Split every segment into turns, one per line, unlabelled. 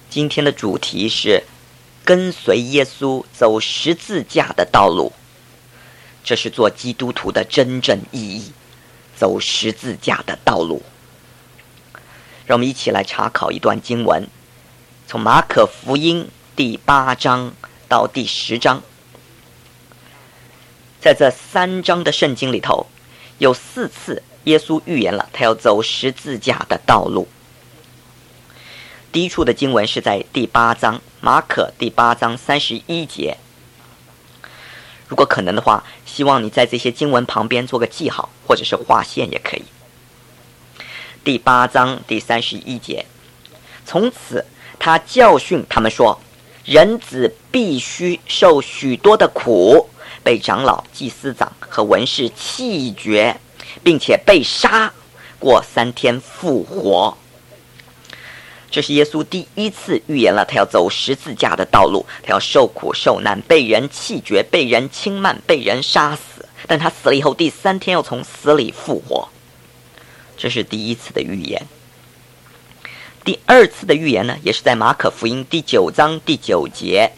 今天的主题是跟随耶稣走十字架的道路，这是做基督徒的真正意义，走十字架的道路。让我们一起来查考一段经文，从马可福音第8章到第10章。在这3章的圣经里头，有4次耶稣预言了他要走十字架的道路。第一处的经文是在第8章，马可第8章31节。如果可能的话，希望你在这些经文旁边做个记号，或者是划线也可以。第8章第31节，从此他教训他们说，人子必须受许多的苦，被长老、祭司长和文士弃绝，并且被杀，过3天复活。这是耶稣第一次预言了他要走十字架的道路，他要受苦受难，被人弃绝，被人轻慢，被人杀死，但他死了以后第3天要从死里复活。这是第一次的预言。第2次的预言呢，也是在马可福音第9章第9节。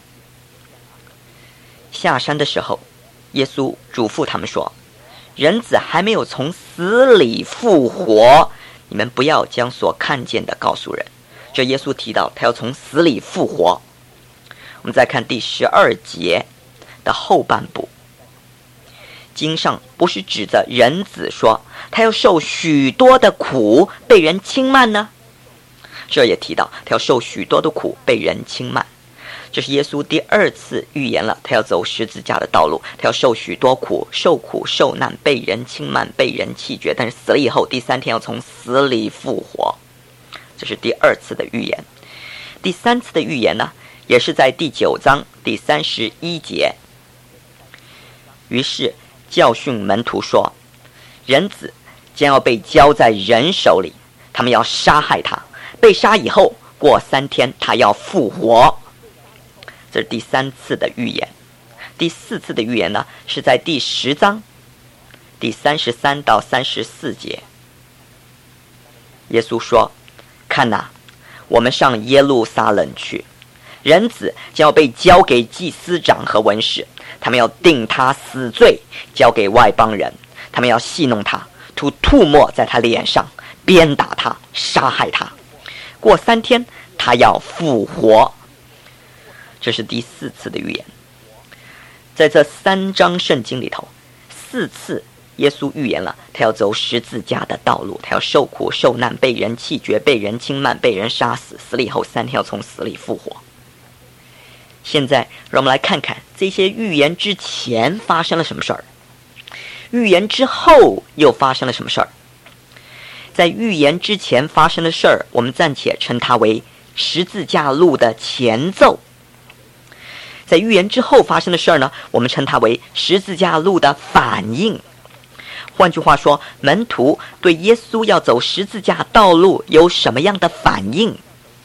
下山的时候，耶稣嘱咐他们说，人子还没有从死里复活，你们不要将所看见的告诉人。这耶稣提到他要从死里复活。我们再看第12节的后半部，经上不是指着人子说他要受许多的苦，被人轻慢呢？这也提到他要受许多的苦，被人轻慢。这是耶稣第2次预言了他要走十字架的道路，他要受许多苦，受苦受难，被人轻慢，被人弃绝，但是死了以后第3天要从死里复活。这是第2次的预言。第3次的预言呢，也是在第9章第31节。于是教训门徒说，人子将要被交在人手里，他们要杀害他，被杀以后过3天他要复活。这是第3次的预言。第4次的预言呢，是在第10章第33到34节。耶稣说，看哪，我们上耶路撒冷去，人子将要被交给祭司长和文士，他们要定他死罪，交给外邦人，他们要戏弄他，吐沫在他脸上，鞭打他，杀害他，过3天他要复活。这是第4次的预言。在这3章圣经里头，4次耶稣预言了他要走十字架的道路，他要受苦受难，被人弃绝，被人轻慢，被人杀死，死了以后3天要从死里复活。现在让我们来看看这些预言之前发生了什么事儿，预言之后又发生了什么事儿。在预言之前发生的事儿，我们暂且称它为十字架路的前奏。在预言之后发生的事儿呢，我们称它为十字架路的反应。换句话说，门徒对耶稣要走十字架道路有什么样的反应？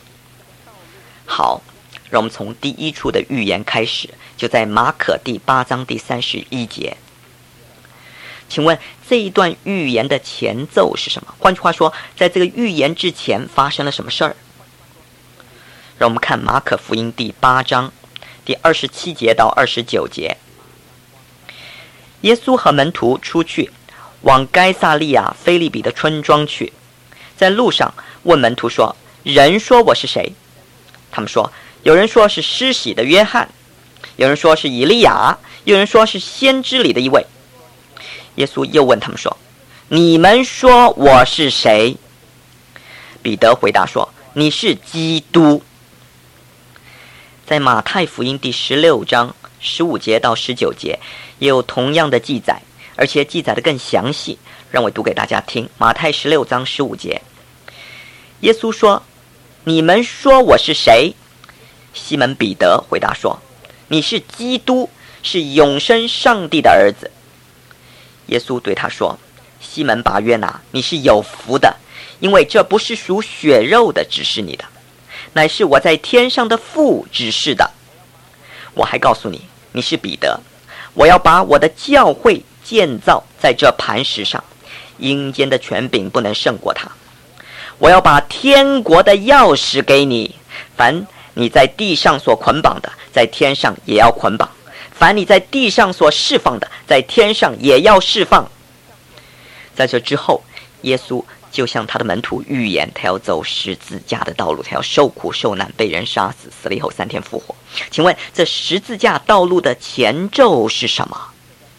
好，让我们从第一处的预言开始，就在马可第8章第31节。请问这一段预言的前奏是什么？换句话说，在这个预言之前发生了什么事儿？让我们看马可福音第8章第27节到29节。耶稣和门徒出去，往该撒利亚腓立比的村庄去，在路上问门徒说，人说我是谁？他们说，有人说是施洗的约翰，有人说是以利亚，有人说是先知里的一位。耶稣又问他们说，你们说我是谁？彼得回答说，你是基督。在马太福音第16章15节到19节也有同样的记载，而且记载得更详细，让我读给大家听。马太16章15节，耶稣说，你们说我是谁？西门彼得回答说，你是基督，是永生上帝的儿子。耶稣对他说，西门拔约拿，你是有福的，因为这不是属血肉的指示你的，乃是我在天上的父指示的。我还告诉你，你是彼得，我要把我的教会建造在这磐石上，阴间的权柄不能胜过他。我要把天国的钥匙给你，凡你在地上所捆绑的，在天上也要捆绑；凡你在地上所释放的，在天上也要释放。”在这之后，耶稣就向他的门徒预言，他要走十字架的道路，他要受苦受难，被人杀死，死了以后3天复活。请问这十字架道路的前奏是什么？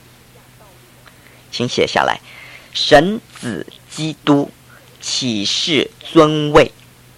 请写下来：神子基督启示尊位。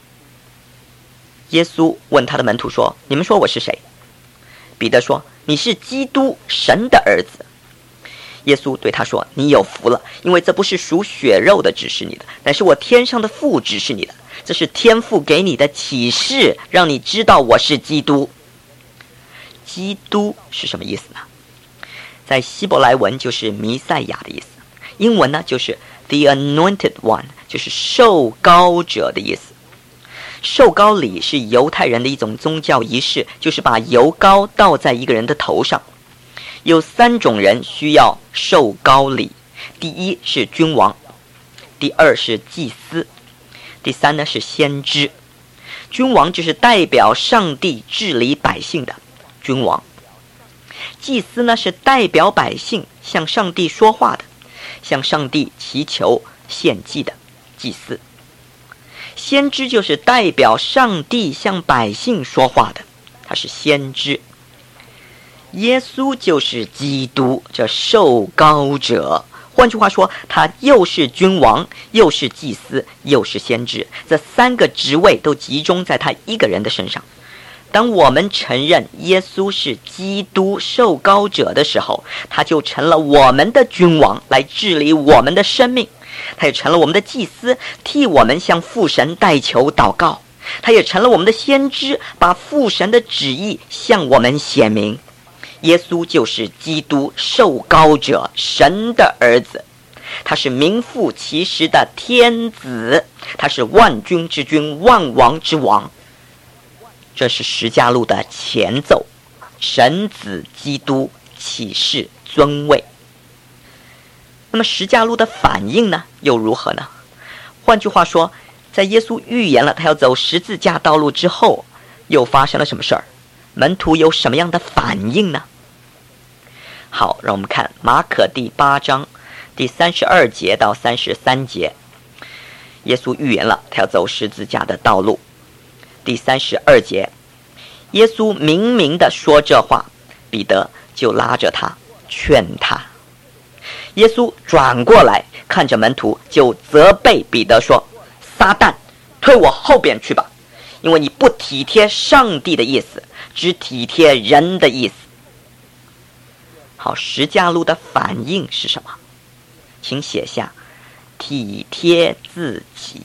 耶稣问他的门徒说：“你们说我是谁？”彼得说：“你是基督，神的儿子。”耶稣对他说：“你有福了，因为这不是属血肉的指示你的，乃是我天上的父指示你的。这是天父给你的启示，让你知道我是基督。”基督是什么意思呢？在希伯来文就是弥赛亚的意思，英文呢就是 the anointed one， 就是受膏者的意思。受膏礼是犹太人的一种宗教仪式，就是把油膏倒在一个人的头上。有3种人需要受膏礼，第一是君王，第二是祭司，第三呢是先知。君王就是代表上帝治理百姓的君王，祭司呢是代表百姓向上帝说话的，向上帝祈求献祭的祭司。先知就是代表上帝向百姓说话的，他是先知。耶稣就是基督，这受膏者。换句话说，他又是君王，又是祭司，又是先知，这3个职位都集中在他一个人的身上。当我们承认耶稣是基督受膏者的时候，他就成了我们的君王，来治理我们的生命；他也成了我们的祭司，替我们向父神代求祷告；他也成了我们的先知，把父神的旨意向我们显明。耶稣就是基督受膏者，神的儿子，他是名副其实的天子，他是万军之君，万王之王。这是十架路的前奏，神子基督启示尊位。那么十架路的反应呢，又如何呢？换句话说，在耶稣预言了他要走十字架道路之后，又发生了什么事儿？门徒有什么样的反应呢？好，让我们看马可第8章第32节到33节。耶稣预言了他要走十字架的道路。第32节，耶稣明明地说这话，彼得就拉着他劝他。耶稣转过来看着门徒，就责备彼得说：“撒旦，退我后边去吧，因为你不体贴上帝的意思，只体贴人的意思。”好，十架路的反应是什么？请写下：体贴自己。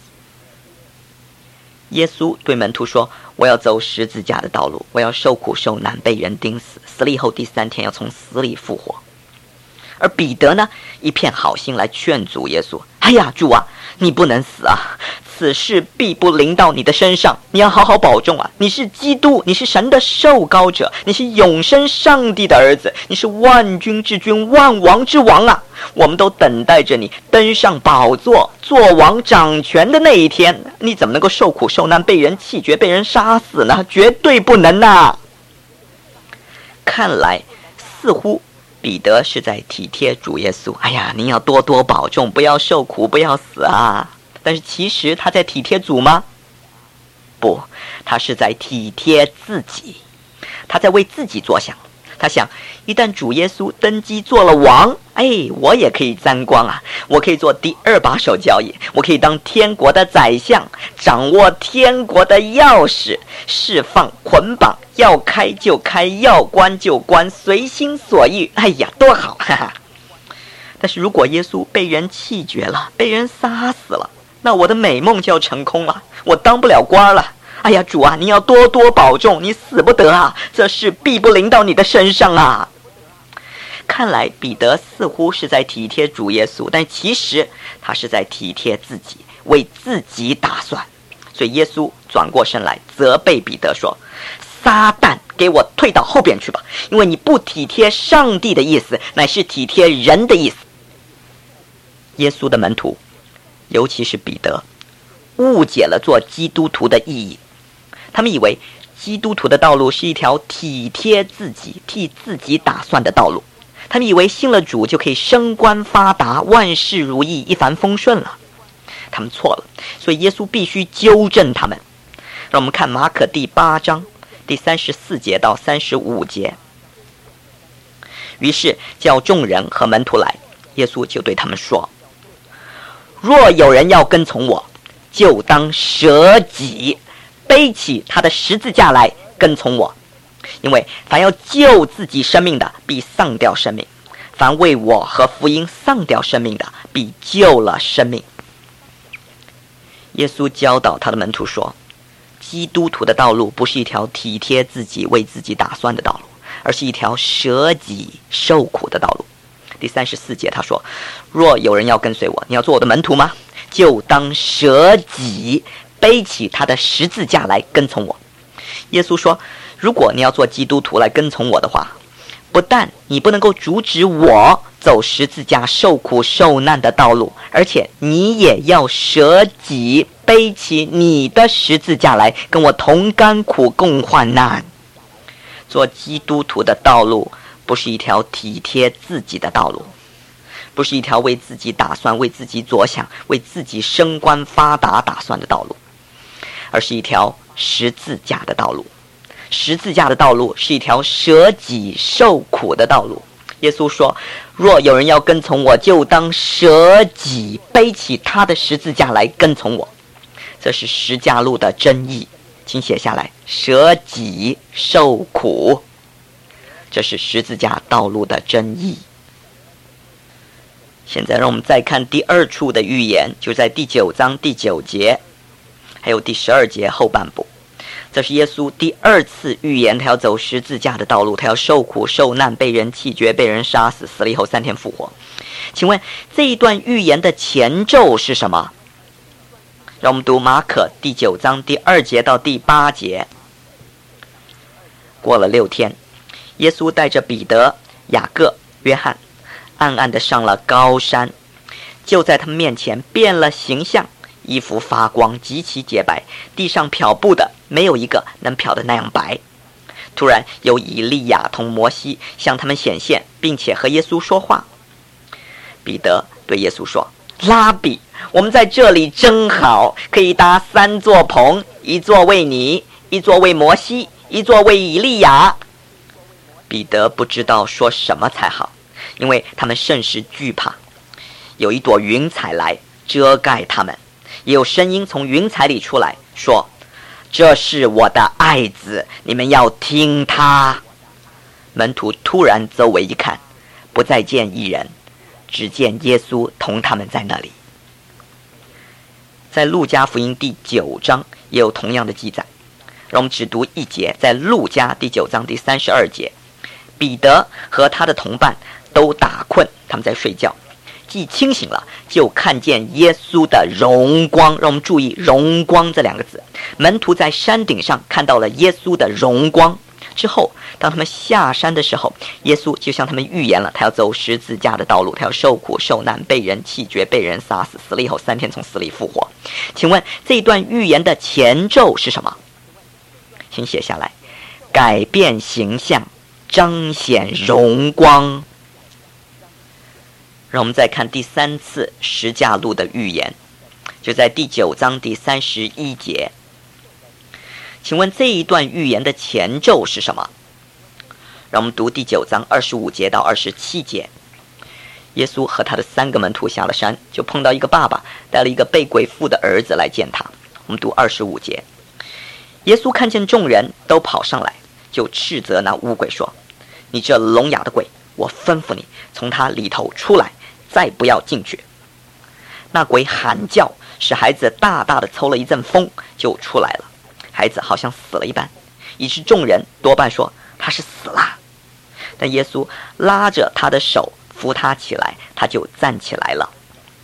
耶稣对门徒说：“我要走十字架的道路，我要受苦受难，被人钉死，死了以后第3天要从死里复活。”而彼得呢，一片好心来劝阻耶稣：“哎呀，主啊，你不能死啊！此事必不临到你的身上，你要好好保重啊！你是基督，你是神的受膏者，你是永生上帝的儿子，你是万军之君，万王之王啊！我们都等待着你登上宝座，做王掌权的那一天。你怎么能够受苦受难，被人弃绝，被人杀死呢？绝对不能啊！”看来似乎彼得是在体贴主耶稣，哎呀，您要多多保重，不要受苦，不要死啊！但是其实他在体贴主吗？不，他是在体贴自己，他在为自己着想。他想，一旦主耶稣登基做了王，我也可以沾光啊！我可以做第2把手交椅，我可以当天国的宰相，掌握天国的钥匙，释放捆绑，要开就开，要关就关，随心所欲。哎呀，多好！哈哈。但是如果耶稣被人弃绝了，被人杀死了，那我的美梦就要成空了，我当不了官了。哎呀，主啊，你要多多保重，你死不得啊！这事必不临到你的身上啊！看来彼得似乎是在体贴主耶稣，但其实他是在体贴自己，为自己打算。所以耶稣转过身来责备彼得说：“撒旦，给我退到后边去吧，因为你不体贴上帝的意思，乃是体贴人的意思。”耶稣的门徒，尤其是彼得，误解了做基督徒的意义。他们以为基督徒的道路是一条体贴自己、替自己打算的道路。他们以为信了主就可以升官发达、万事如意、一帆风顺了。他们错了，所以耶稣必须纠正他们。让我们看马可第8章第34节到35节。于是叫众人和门徒来，耶稣就对他们说：若有人要跟从我，就当舍己，背起他的十字架来跟从我。因为凡要救自己生命的，必丧掉生命；凡为我和福音丧掉生命的，必救了生命。耶稣教导他的门徒说，基督徒的道路不是一条体贴自己、为自己打算的道路，而是一条舍己受苦的道路。第34节他说：若有人要跟随我，你要做我的门徒吗？就当舍己，背起他的十字架来跟从我。耶稣说，如果你要做基督徒来跟从我的话，不但你不能够阻止我走十字架受苦受难的道路，而且你也要舍己，背起你的十字架来跟我同甘苦共患难。做基督徒的道路不是一条体贴自己的道路，不是一条为自己打算、为自己着想、为自己升官发达打算的道路，而是一条十字架的道路。十字架的道路是一条舍己受苦的道路。耶稣说，若有人要跟从我，就当舍己，背起他的十字架来跟从我。这是十架路的真意，请写下来：舍己受苦，这是十字架道路的真意。现在让我们再看第二处的预言，就在第9章第9节还有第12节后半部。这是耶稣第二次预言他要走十字架的道路，他要受苦受难，被人弃绝，被人杀死，死了以后3天复活。请问这一段预言的前奏是什么？让我们读马可第9章第2节到第8节。过了6天，耶稣带着彼得、雅各、约翰暗暗地上了高山，就在他们面前变了形象，衣服发光，极其洁白，地上漂布的没有一个能漂得那样白。突然有以利亚同摩西向他们显现，并且和耶稣说话。彼得对耶稣说：拉比，我们在这里真好，可以搭3座棚，一座为你，一座为摩西，一座为以利亚。彼得不知道说什么才好，因为他们甚是惧怕。有一朵云彩来遮盖他们，也有声音从云彩里出来说：这是我的爱子，你们要听他。门徒突然周围一看，不再见一人，只见耶稣同他们在那里。在路加福音第9章也有同样的记载，让我们只读一节。在路加第9章第32节，彼得和他的同伴都打困，他们在睡觉，既清醒了，就看见耶稣的荣光。让我们注意荣光这2个字。门徒在山顶上看到了耶稣的荣光之后，当他们下山的时候，耶稣就向他们预言了，他要走十字架的道路，他要受苦受难，被人弃绝，被人杀死，死了以后3天从死里复活。请问这一段预言的前奏是什么？请写下来：改变形象，彰显荣光。让我们再看第3次十架路的预言，就在第9章第31节。请问这一段预言的前奏是什么？让我们读第9章25节到27节。耶稣和他的3个门徒下了山，就碰到一个爸爸带了一个被鬼附的儿子来见他。我们读25节。耶稣看见众人都跑上来，就斥责那污鬼说：你这聋哑的鬼，我吩咐你从他里头出来，再不要进去。那鬼喊叫，使孩子大大的抽了一阵风，就出来了。孩子好像死了一般，以致众人多半说他是死了。但耶稣拉着他的手扶他起来，他就站起来了。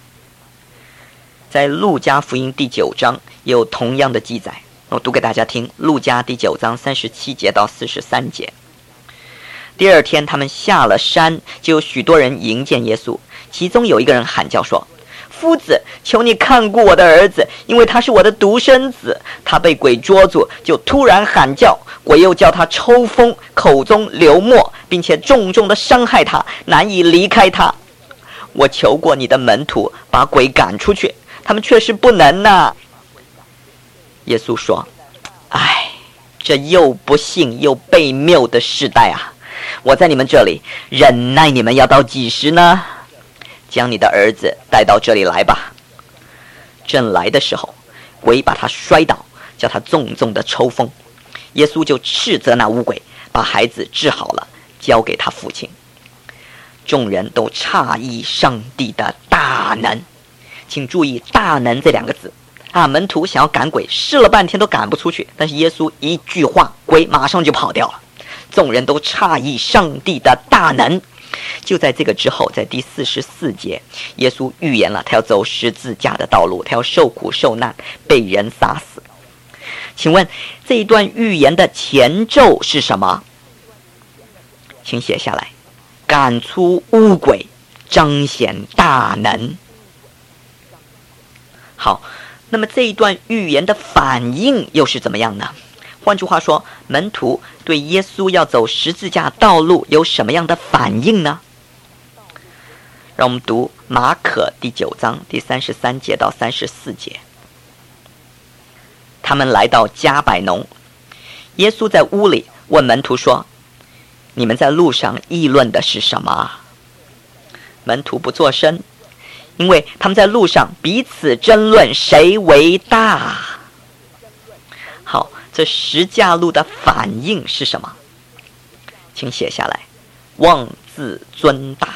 在路加福音第9章也有同样的记载，我读给大家听。路加第9章37节到43节。第2天他们下了山，就有许多人迎见耶稣，其中有一个人喊叫说： 夫子，求你看顾我的儿子，因为他是我的独生子。他被鬼捉住，就突然喊叫，鬼又叫他抽风，口中流沫，并且重重的伤害他，难以离开他。我求过你的门徒把鬼赶出去，他们却是不能呐。耶稣说：哎，这又不幸又悖谬的世代啊！我在你们这里忍耐你们要到几时呢？将你的儿子带到这里来吧。正来的时候，鬼把他摔倒，叫他重重的抽风。耶稣就斥责那污鬼，把孩子治好了，交给他父亲。众人都诧异上帝的大能。请注意大能这两个字啊！门徒想要赶鬼，试了半天都赶不出去，但是耶稣一句话，鬼马上就跑掉了。众人都诧异上帝的大能。就在这个之后，在第44节，耶稣预言了他要走十字架的道路，他要受苦受难，被人杀死。请问这一段预言的前奏是什么？请写下来：赶出污鬼，彰显大能。好，那么这一段预言的反应又是怎么样呢？换句话说，门徒对耶稣要走十字架道路有什么样的反应呢？让我们读马可第9章第33节到34节。他们来到加百农，耶稣在屋里问门徒说：你们在路上议论的是什么？门徒不作声，因为他们在路上彼此争论谁为大。好，这十架路的反应是什么？请写下来：妄自尊大。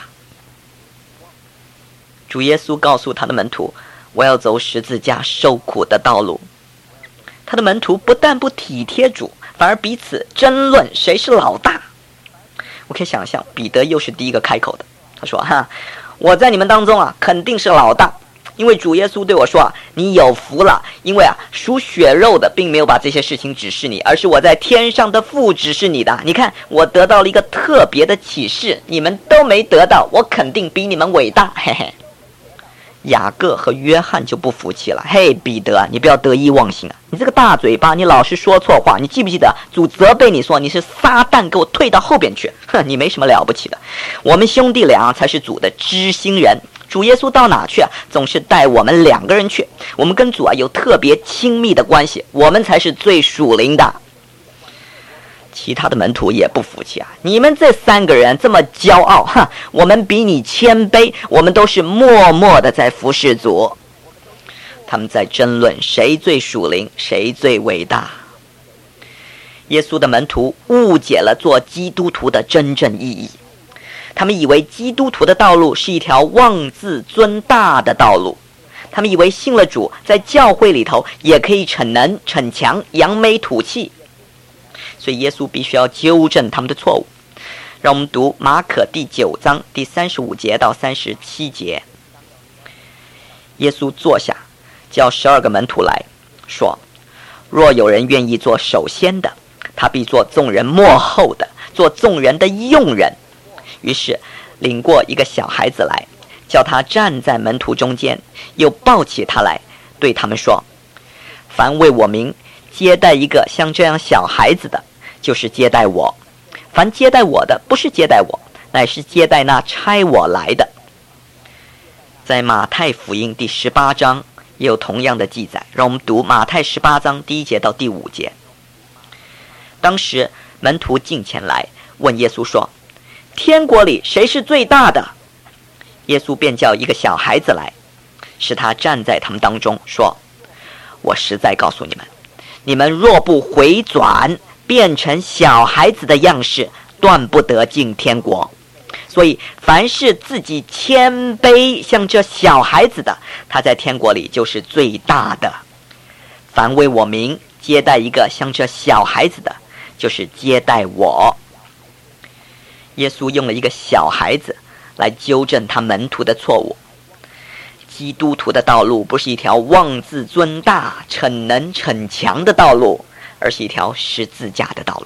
主耶稣告诉他的门徒，我要走十字架受苦的道路。他的门徒不但不体贴主，反而彼此争论谁是老大。我可以想象彼得又是第一个开口的，他说：我在你们当中啊，肯定是老大，因为主耶稣对我说你有福了，因为属血肉的并没有把这些事情指示你，而是我在天上的父指示你的。你看我得到了一个特别的启示，你们都没得到，我肯定比你们伟大，嘿嘿。雅各和约翰就不服气了，嘿，彼得，你不要得意忘形啊！你这个大嘴巴，你老是说错话，你记不记得主责备你说你是撒旦，给我退到后边去！哼，你没什么了不起的，我们兄弟俩才是主的知心人。主耶稣到哪去总是带我们2个人去，我们跟主有特别亲密的关系，我们才是最属灵的。其他的门徒也不服气你们这3个人这么骄傲，我们比你谦卑，我们都是默默的在服侍主。他们在争论谁最属灵，谁最伟大。耶稣的门徒误解了做基督徒的真正意义，他们以为基督徒的道路是一条妄自尊大的道路，他们以为信了主，在教会里头也可以逞能逞强，扬眉吐气。所以耶稣必须要纠正他们的错误。让我们读马可第9章第35节到37节。耶稣坐下，叫12个门徒来说：若有人愿意做首先的，他必做众人末后的，做众人的用人。于是领过一个小孩子来，叫他站在门徒中间，又抱起他来，对他们说：凡为我名接待一个像这样小孩子的，就是接待我；凡接待我的，不是接待我，乃是接待那差我来的。在马太福音第18章也有同样的记载，让我们读马太18章第1节到第5节。当时门徒近前来问耶稣说：天国里谁是最大的？耶稣便叫一个小孩子来，使他站在他们当中，说：我实在告诉你们，你们若不回转，变成小孩子的样式，断不得进天国。所以凡是自己谦卑像这小孩子的，他在天国里就是最大的。凡为我名接待一个像这小孩子的，就是接待我。耶稣用了一个小孩子来纠正他门徒的错误。基督徒的道路不是一条妄自尊大、逞能逞强的道路，而是一条十字架的道路。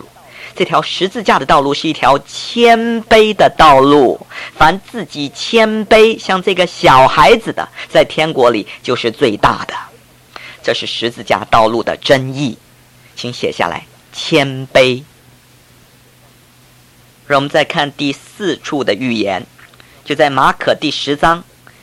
这条十字架的道路是一条谦卑的道路，凡自己谦卑像这个小孩子的，在天国里就是最大的。这是十字架道路的真意，请写下来，谦卑。让我们再看第4处的预言，就在马可第10章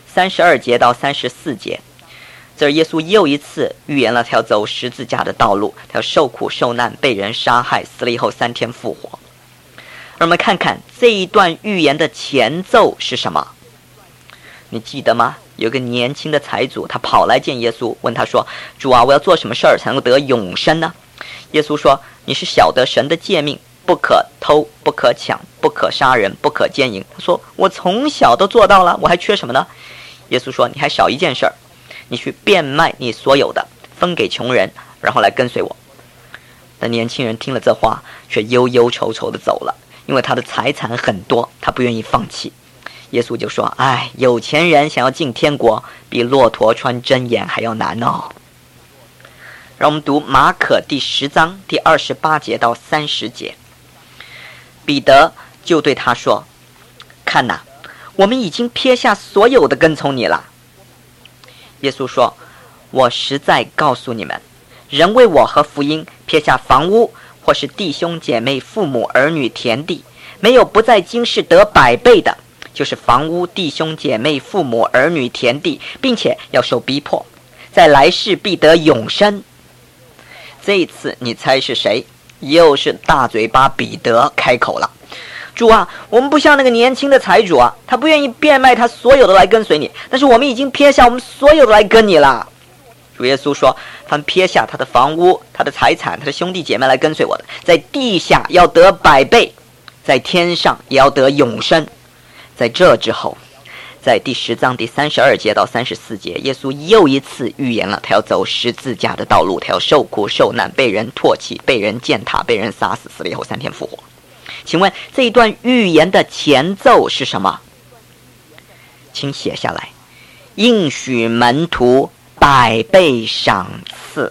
32节到34节。这是耶稣又一次预言了他要走十字架的道路，他要受苦受难，被人杀害，死了以后3天复活。让我们看看这一段预言的前奏是什么。你记得吗？有个年轻的财主，他跑来见耶稣，问他说，主啊，我要做什么事儿才能够得永生呢？耶稣说，你是晓得神的诫命，不可偷，不可抢，不可杀人，不可奸淫。他说，我从小都做到了，我还缺什么呢？耶稣说，你还少一件事儿，你去变卖你所有的，分给穷人，然后来跟随我。但年轻人听了这话，却忧忧愁愁地走了，因为他的财产很多，他不愿意放弃。耶稣就说，有钱人想要进天国，比骆驼穿针眼还要难哦。让我们读马可第10章第28节到30节。彼得就对他说，看哪，我们已经撇下所有的跟从你了。耶稣说，我实在告诉你们，人为我和福音撇下房屋，或是弟兄姐妹、父母儿女、田地，没有不在今世得100倍的，就是房屋、弟兄姐妹、父母儿女、田地，并且要受逼迫，在来世必得永生。这一次你猜是谁？又是大嘴巴彼得开口了。主啊，我们不像那个年轻的财主啊，他不愿意变卖他所有的来跟随你，但是我们已经撇下我们所有的来跟你了。主耶稣说，凡撇下他的房屋、他的财产、他的兄弟姐妹来跟随我的，在地下要得100倍，在天上也要得永生。在这之后，在第10章第32节到34节，耶稣又一次预言了他要走十字架的道路，他要受苦受难，被人唾弃，被人践踏，被人杀死，死了以后3天复活。请问这一段预言的前奏是什么？请写下来，应许门徒100倍赏赐。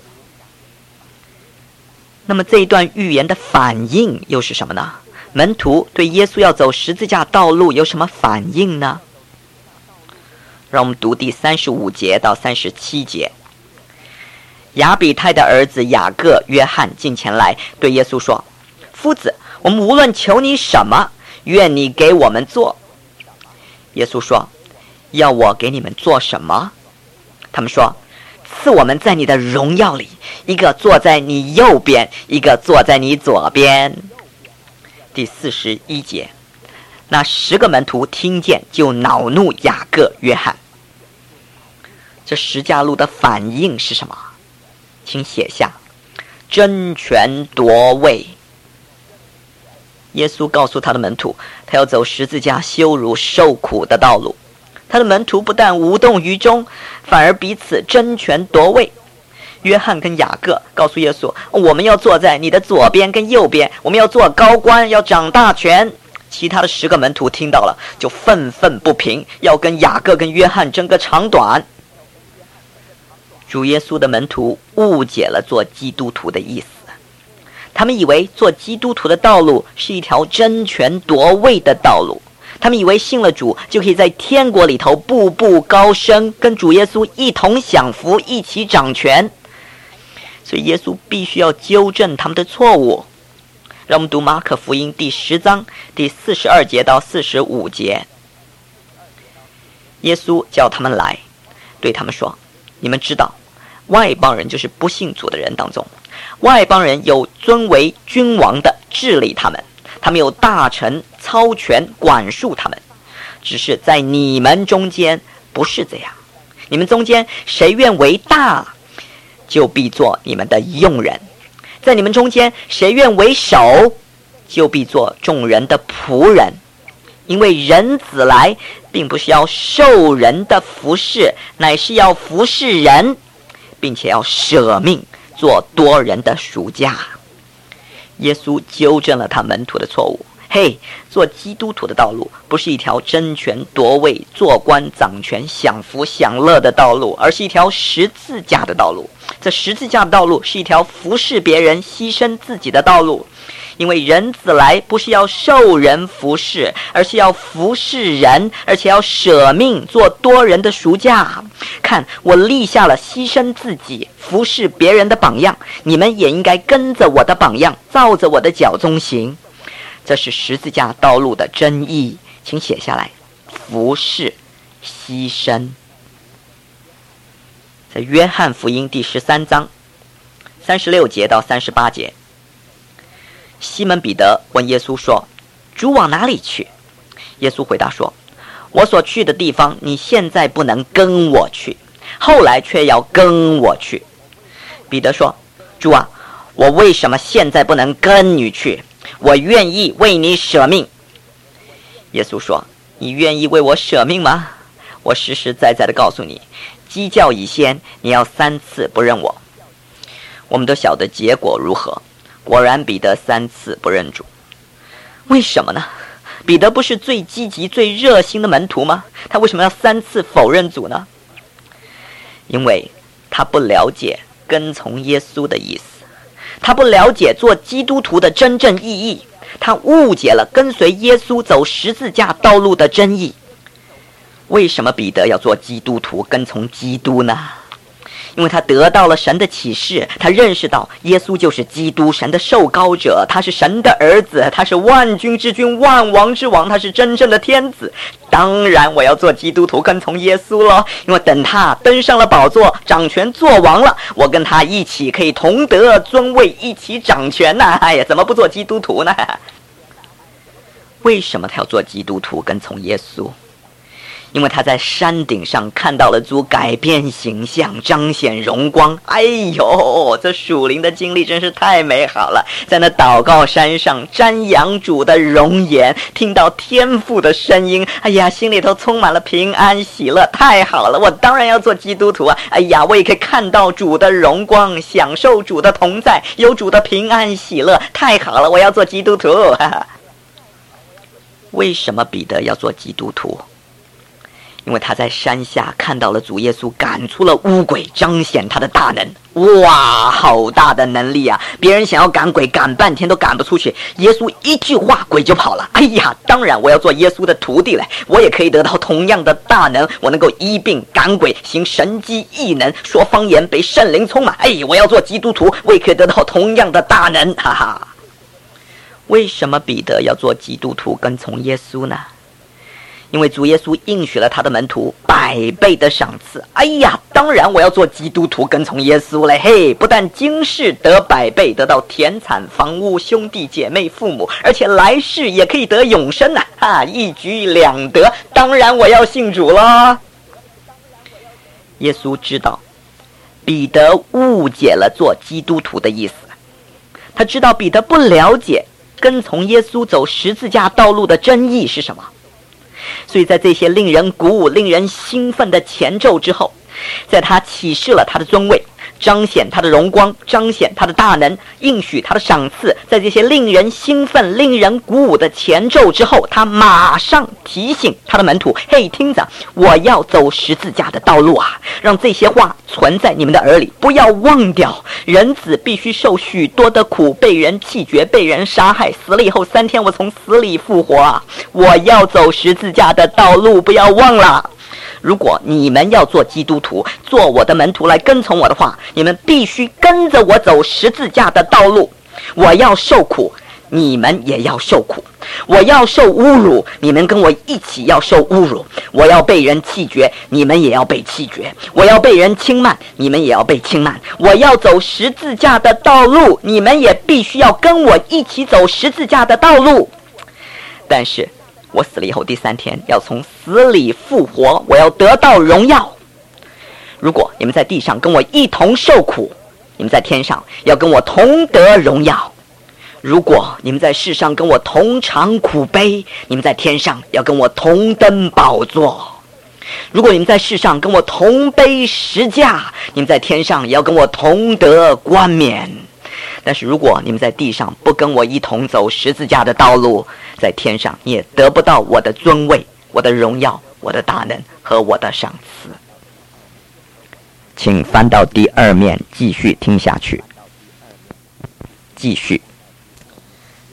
那么这一段预言的反应又是什么呢？门徒对耶稣要走十字架道路有什么反应呢？让我们读第35节到37节。亚比泰的儿子雅各、约翰进前来，对耶稣说，夫子，我们无论求你什么，愿你给我们做。耶稣说，要我给你们做什么？他们说，赐我们在你的荣耀里，一个坐在你右边，一个坐在你左边。第41节，那10个门徒听见，就恼怒雅各、约翰。这十架路的反应是什么？请写下，争权夺位。耶稣告诉他的门徒，他要走十字架羞辱受苦的道路。他的门徒不但无动于衷，反而彼此争权夺位。约翰跟雅各告诉耶稣，我们要坐在你的左边跟右边，我们要做高官，要掌大权。其他的10个门徒听到了，就愤愤不平，要跟雅各跟约翰争个长短。主耶稣的门徒误解了做基督徒的意思，他们以为做基督徒的道路是一条争权夺位的道路，他们以为信了主就可以在天国里头步步高升，跟主耶稣一同享福，一起掌权。所以耶稣必须要纠正他们的错误。让我们读马可福音第10章第42节到45节。耶稣叫他们来，对他们说，你们知道，外邦人就是不信主的人当中，外邦人有尊为君王的治理他们，他们有大臣操权管束他们，只是在你们中间不是这样。你们中间谁愿为大，就必做你们的用人；在你们中间谁愿为首，就必做众人的仆人。因为人子来，并不是要受人的服侍，乃是要服侍人，并且要舍命做多人的赎价。耶稣纠正了他门徒的错误。做基督徒的道路不是一条争权夺位、做官掌权、享福享乐的道路，而是一条十字架的道路。这十字架的道路是一条服侍别人、牺牲自己的道路。 因为人子来不是要受人服侍，而是要服侍人，而且要舍命做多人的赎价。看，我立下了牺牲自己服侍别人的榜样，你们也应该跟着我的榜样，照着我的脚踪行。这是十字架道路的真意，请写下来：服侍、牺牲。在约翰福音第13章36节到38节，西门彼得问耶稣说：主往哪里去？耶稣回答说：我所去的地方，你现在不能跟我去，后来却要跟我去。彼得说：主啊，我为什么现在不能跟你去？我愿意为你舍命。耶稣说：你愿意为我舍命吗？我实实在在的告诉你，鸡叫以先，你要3次不认我。我们都晓得结果如何，果然彼得3次不认主。为什么呢？彼得不是最积极最热心的门徒吗？他为什么要3次否认主呢？因为他不了解跟从耶稣的意思，他不了解做基督徒的真正意义，他误解了跟随耶稣走十字架道路的真意。为什么彼得要做基督徒，跟从基督呢？因为他得到了神的启示，他认识到耶稣就是基督，神的受膏者，他是神的儿子，他是万军之君，万王之王，他是真正的天子。当然我要做基督徒，跟从耶稣了，因为等他登上了宝座，掌权做王了，我跟他一起可以同得尊位，一起掌权呐！哎呀，怎么不做基督徒呢？为什么他要做基督徒，跟从耶稣？因为他在山顶上看到了主改变形象，彰显荣光。哎呦，这属灵的经历真是太美好了！在那祷告山上瞻仰主的容颜，听到天父的声音，哎呀，心里头充满了平安喜乐，太好了！我当然要做基督徒啊！哎呀，我也可以看到主的荣光，享受主的同在，有主的平安喜乐，太好了！我要做基督徒。为什么彼得要做基督徒？因为他在山下看到了主耶稣赶出了污鬼，彰显他的大能。哇，好大的能力啊！别人想要赶鬼，赶半天都赶不出去，耶稣一句话，鬼就跑了。哎呀，当然我要做耶稣的徒弟了，我也可以得到同样的大能，我能够医病赶鬼，行神迹异能，说方言，被圣灵充满。哎，我要做基督徒，我也可以得到同样的大能，哈哈。为什么彼得要做基督徒，跟从耶稣呢？因为主耶稣应许了他的门徒100倍的赏赐。哎呀，当然我要做基督徒，跟从耶稣了。嘿，不但今世得100倍，得到田产房屋兄弟姐妹父母，而且来世也可以得永生呐！一举两得，当然我要信主了。耶稣知道彼得误解了做基督徒的意思，他知道彼得不了解跟从耶稣走十字架道路的真意是什么。所以在这些令人鼓舞、令人兴奋的前奏之后，在他启示了他的尊位，彰显他的荣光，彰显他的大能，应许他的赏赐，在这些令人兴奋、令人鼓舞的前奏之后，他马上提醒他的门徒：嘿，听着，我要走十字架的道路啊！让这些话存在你们的耳里，不要忘掉，人子必须受许多的苦，被人弃绝，被人杀害，死了以后3天我从死里复活啊！我要走十字架的道路，不要忘了。如果你们要做基督徒，做我的门徒来跟从我的话，你们必须跟着我走十字架的道路。我要受苦，你们也要受苦；我要受侮辱，你们跟我一起要受侮辱；我要被人弃绝，你们也要被弃绝；我要被人轻慢，你们也要被轻慢。我要走十字架的道路，你们也必须要跟我一起走十字架的道路。但是我死了以后第3天要从死里复活，我要得到荣耀。如果你们在地上跟我一同受苦，你们在天上要跟我同得荣耀。如果你们在世上跟我同尝苦悲，你们在天上要跟我同登宝座。如果你们在世上跟我同背十架，你们在天上也要跟我同得冠冕。但是如果你们在地上不跟我一同走十字架的道路，在天上你也得不到我的尊位、我的荣耀、我的大能和我的赏赐。请翻到第2面继续听下去。继续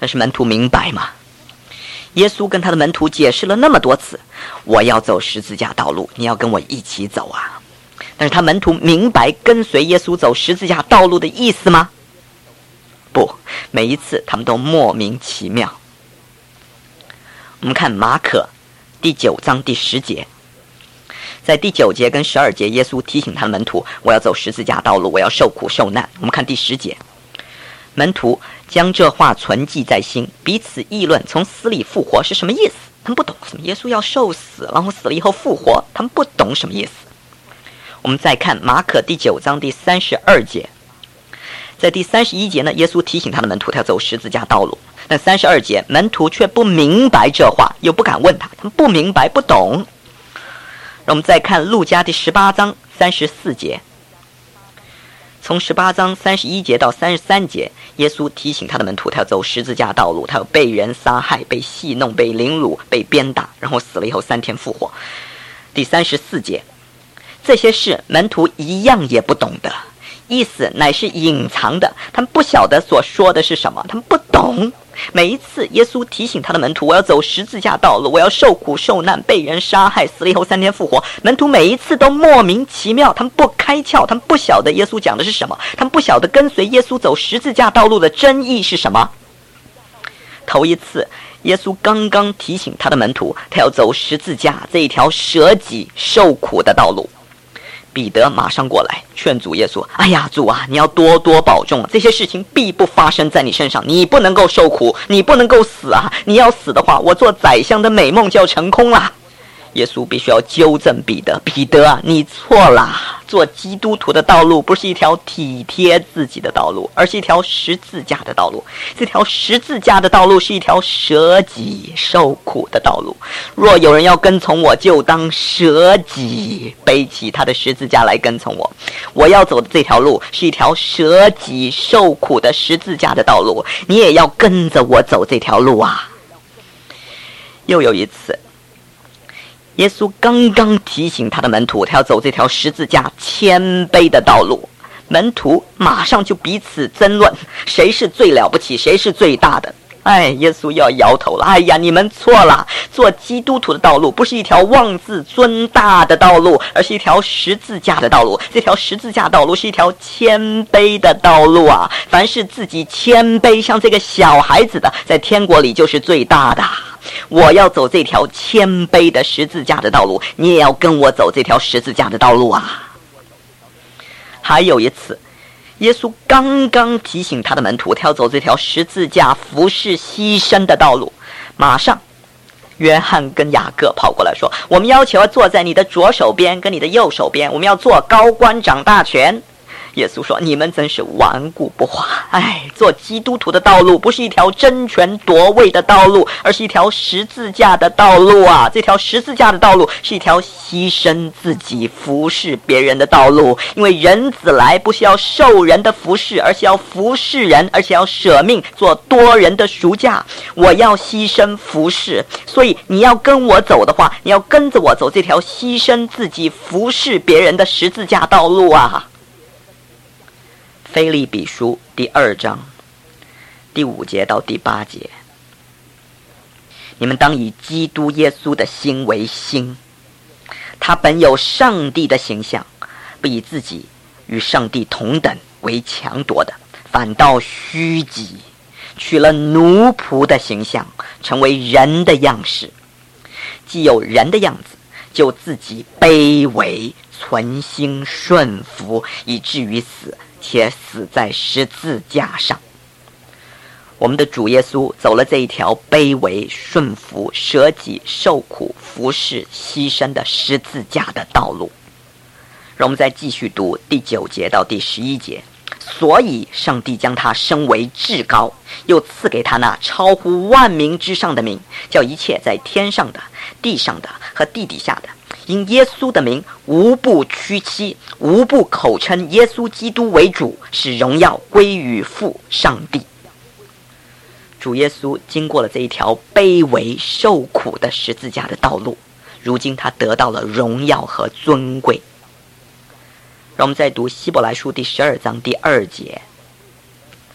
但是门徒明白吗？耶稣跟他的门徒解释了那么多次，我要走十字架道路，你要跟我一起走啊。但是他门徒明白跟随耶稣走十字架道路的意思吗？不，每一次他们都莫名其妙。我们看马可第9章第10节，在第9节跟12节，耶稣提醒他的门徒，我要走十字架道路，我要受苦受难。我们看第10节，门徒将这话存记在心，彼此议论从死里复活是什么意思。他们不懂什么耶稣要受死，然后死了以后复活，他们不懂什么意思。我们再看马可第9章第32节，在第31节呢，耶稣提醒他的门徒他要走十字架道路，但32节门徒却不明白这话，又不敢问他，他们不明白不懂。让我们再看路加第18章34节，从18章31节到33节，耶稣提醒他的门徒他要走十字架道路，他要被人杀害，被戏弄，被凌辱，被鞭打，然后死了以后3天复活。第34节，这些事门徒一样也不懂的，意思乃是隐藏的，他们不晓得所说的是什么，他们不懂。每一次耶稣提醒他的门徒，我要走十字架道路，我要受苦受难，被人杀害，死了以后3天复活，门徒每一次都莫名其妙，他们不开窍，他们不晓得耶稣讲的是什么，他们不晓得跟随耶稣走十字架道路的真意是什么。头一次耶稣刚刚提醒他的门徒，他要走十字架这一条舍己受苦的道路，彼得马上过来劝阻耶稣，哎呀，主啊，你要多多保重，这些事情必不发生在你身上，你不能够受苦，你不能够死啊，你要死的话，我做宰相的美梦就要成空了。耶稣必须要纠正彼得，彼得啊，你错了，做基督徒的道路不是一条体贴自己的道路，而是一条十字架的道路。这条十字架的道路是一条舍己受苦的道路。若有人要跟从我，就当舍己，背起他的十字架来跟从我。我要走的这条路是一条舍己受苦的十字架的道路，你也要跟着我走这条路啊。又有一次，耶稣刚刚提醒他的门徒，他要走这条十字架谦卑的道路，门徒马上就彼此争论，谁是最了不起，谁是最大的。耶稣要摇头了，你们错了，做基督徒的道路不是一条妄自尊大的道路，而是一条十字架的道路。这条十字架道路是一条谦卑的道路啊！凡是自己谦卑像这个小孩子的，在天国里就是最大的。我要走这条谦卑的十字架的道路，你也要跟我走这条十字架的道路啊！还有一次，耶稣刚刚提醒他的门徒，他要走这条十字架服侍牺牲的道路，马上约翰跟雅各跑过来说，我们要求要坐在你的左手边跟你的右手边，我们要做高官掌大权。耶稣说，你们真是顽固不化。做基督徒的道路不是一条争权夺位的道路，而是一条十字架的道路啊！这条十字架的道路是一条牺牲自己服侍别人的道路，因为人子来不是要受人的服侍，而是要服侍人，而且要舍命做多人的赎价。我要牺牲服侍，所以你要跟我走的话，你要跟着我走这条牺牲自己服侍别人的十字架道路啊！腓立比书第2章第5节到第8节，你们当以基督耶稣的心为心，他本有上帝的形象，不以自己与上帝同等为强夺的，反倒虚己，取了奴仆的形象，成为人的样式。既有人的样子，就自己卑微，存心顺服，以至于死，且死在十字架上。我们的主耶稣走了这一条卑微、顺服、舍己、受苦、服侍、牺牲的十字架的道路。让我们再继续读第9节到第11节。所以上帝将他升为至高，又赐给他那超乎万民之上的名，叫一切在天上的、地上的和地底下的，因耶稣的名，无不屈膝，无不口称耶稣基督为主，使荣耀归于父上帝。主耶稣经过了这一条卑微受苦的十字架的道路，如今他得到了荣耀和尊贵。让我们再读希伯来书第12章第2节。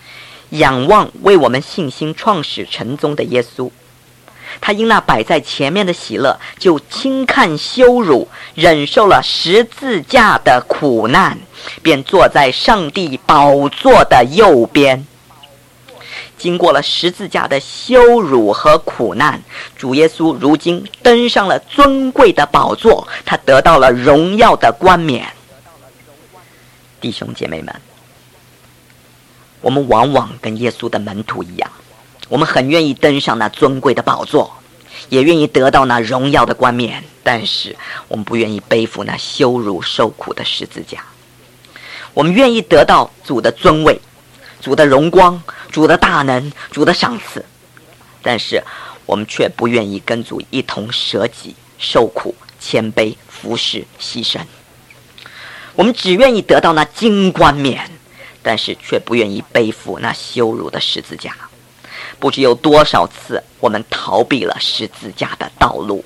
仰望为我们信心创始成终的耶稣。他因那摆在前面的喜乐，就轻看羞辱，忍受了十字架的苦难，便坐在上帝宝座的右边。经过了十字架的羞辱和苦难，主耶稣如今登上了尊贵的宝座，他得到了荣耀的冠冕。弟兄姐妹们，我们往往跟耶稣的门徒一样，我们很愿意登上那尊贵的宝座，也愿意得到那荣耀的冠冕，但是我们不愿意背负那羞辱受苦的十字架。我们愿意得到主的尊位，主的荣光，主的大能，主的赏赐，但是我们却不愿意跟主一同舍己受苦谦卑服侍牺牲。我们只愿意得到那金冠冕，但是却不愿意背负那羞辱的十字架。不知有多少次我们逃避了十字架的道路，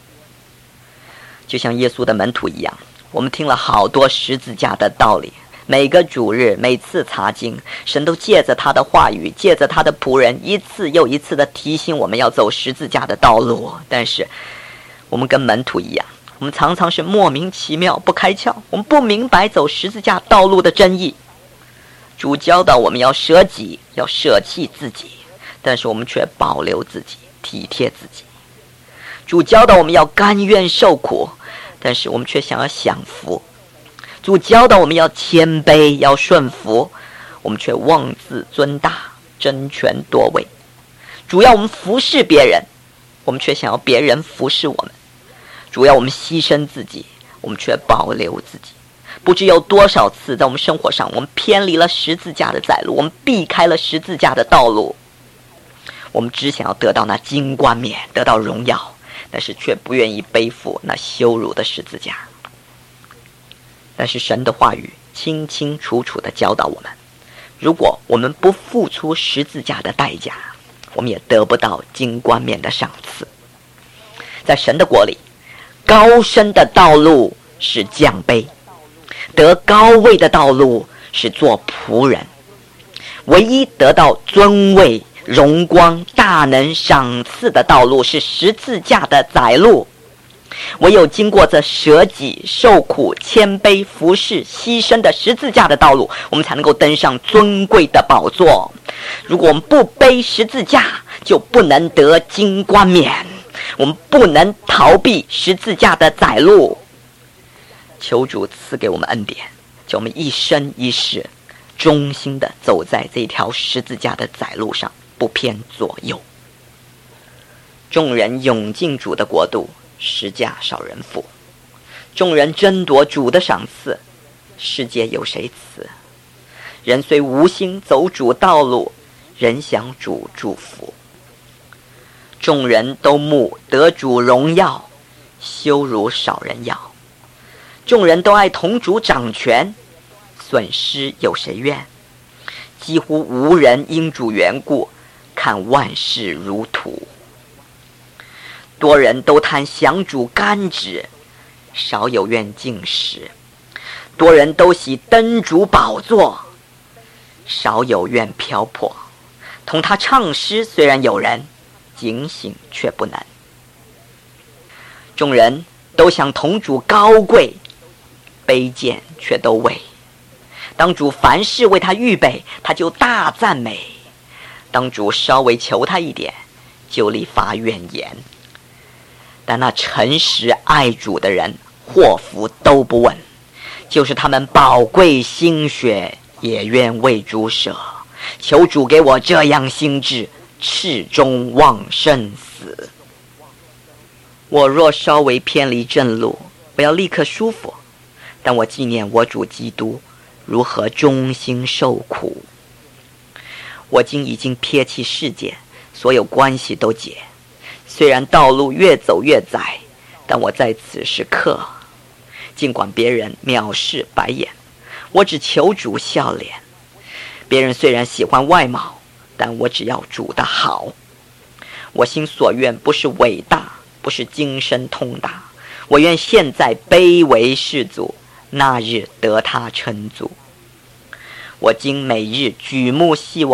就像耶稣的门徒一样，我们听了好多十字架的道理，每个主日每次查经，神都借着他的话语，借着他的仆人一次又一次的提醒我们要走十字架的道路。但是我们跟门徒一样，我们常常是莫名其妙不开窍，我们不明白走十字架道路的真意。主教导我们要舍己，要舍弃自己，但是我们却保留自己，体贴自己。主教导我们要甘愿受苦，但是我们却想要享福。主教导我们要谦卑，要顺服，我们却妄自尊大，争权夺位。主要我们服侍别人，我们却想要别人服侍我们。主要我们牺牲自己，我们却保留自己。不知有多少次在我们生活上，我们偏离了十字架的载路，我们避开了十字架的道路。我们只想要得到那金冠冕，得到荣耀，但是却不愿意背负那羞辱的十字架。但是神的话语清清楚楚地教导我们，如果我们不付出十字架的代价，我们也得不到金冠冕的赏赐。在神的国里，高升的道路是降卑，得高位的道路是做仆人。唯一得到尊位、荣光、大能赏赐的道路是十字架的载路。唯有经过这舍己受苦谦卑服侍牺牲的十字架的道路，我们才能够登上尊贵的宝座。如果我们不背十字架，就不能得金冠冕，我们不能逃避十字架的载路。求主赐给我们恩典，叫我们一生一世忠心的走在这条十字架的载路上，不偏左右。众人涌进主的国度，十架少人负。众人争夺主的赏赐，世界有谁辞？人虽无心走主道路，人享主祝福。众人都慕得主荣耀，羞辱少人要。众人都爱同主掌权，损失有谁愿？几乎无人因主缘故，看万事如土。多人都贪享主甘旨，少有愿进食。多人都喜登主宝座，少有愿漂泊。同他唱诗虽然有人，警醒却不能。众人都想同主高贵，卑贱却都畏。当主凡事为他预备，他就大赞美；当主稍微求他一点，就立发怨言。但那诚实爱主的人，祸福都不问，就是他们宝贵心血，也愿为主舍。求主给我这样心志，赤中忘生死。我若稍微偏离正路，我要立刻舒服，但我纪念我主基督如何忠心受苦。我今已经撇弃世界，所有关系都解。虽然道路越走越窄，但我在此时刻，尽管别人藐视白眼，我只求主笑脸。别人虽然喜欢外貌，但我只要主的好。我心所愿不是伟大，不是今生通达，我愿现在卑微士卒，那日得他称足。我今每日举目希望，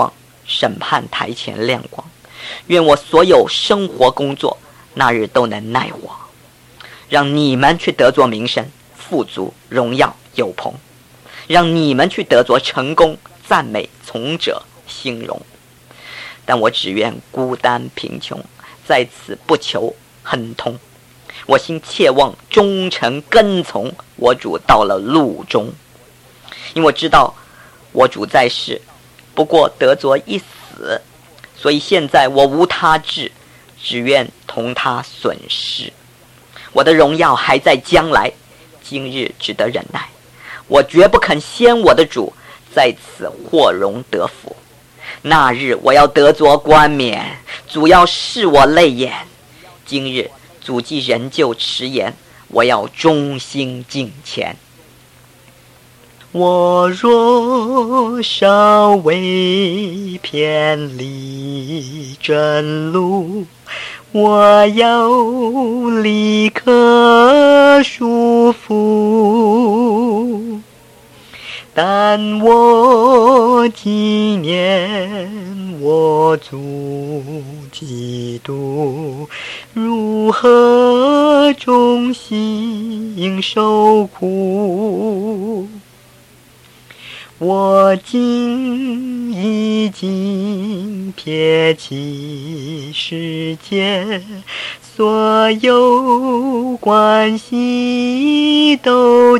审判台前亮光。愿我所有生活工作那日都能耐我，让你们去得着名声、富足、荣耀、有朋，让你们去得着成功、赞美、从者、兴荣。但我只愿孤单贫穷，在此不求亨通。我心切望忠诚跟从我主到了路中，因为我知道我主在世不过得着一死，所以现在我无他志，只愿同他损失。我的荣耀还在将来，今日只得忍耐。我绝不肯先我的主在此获荣得福。那日我要得着冠冕，主要视我泪眼。今日主既仍旧迟延，我要忠心敬虔。我若稍微偏离正路，我要立刻束缚。但我纪念我主基督如何忠心受苦。我今已经撇弃世界，所有关系都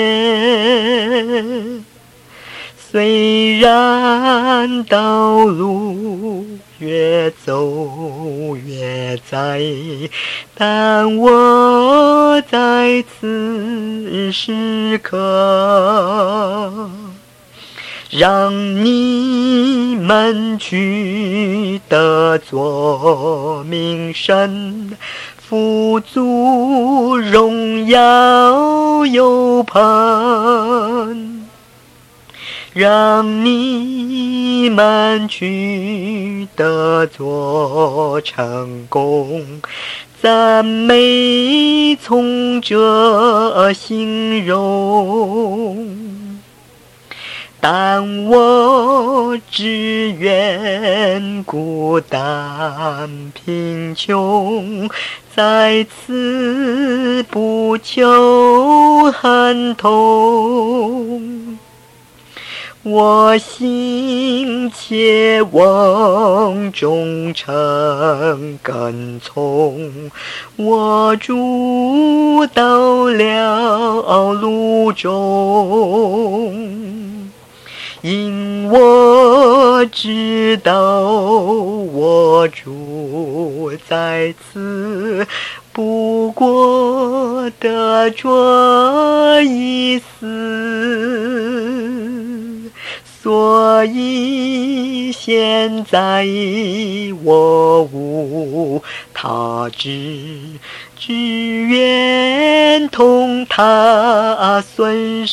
结。虽然道路越走越窄，但我在此时刻让你们去得着名声、富足、荣耀、有朋，让你们去得着成功，赞美从这兴荣。但我只愿孤单贫穷，在此不求亨通。我心切望忠诚跟从，我主到了路中。因我知道我主在此不过得着一死，所以现在我无他志，只愿同他损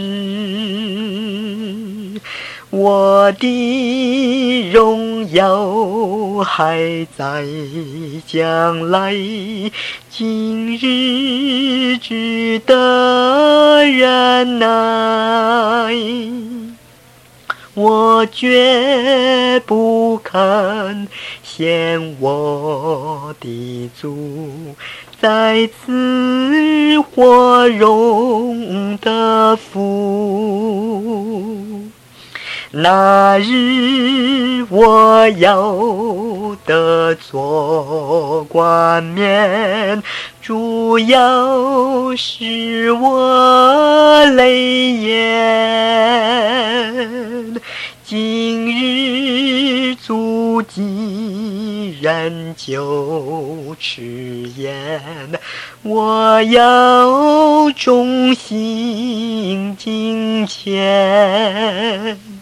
失。我的荣耀还在将来，今日只得忍耐。我绝不肯嫌我的主在此获荣的福。那日我要得着冠冕，主要是我泪眼。今日主既仍旧迟延，我要忠心敬虔。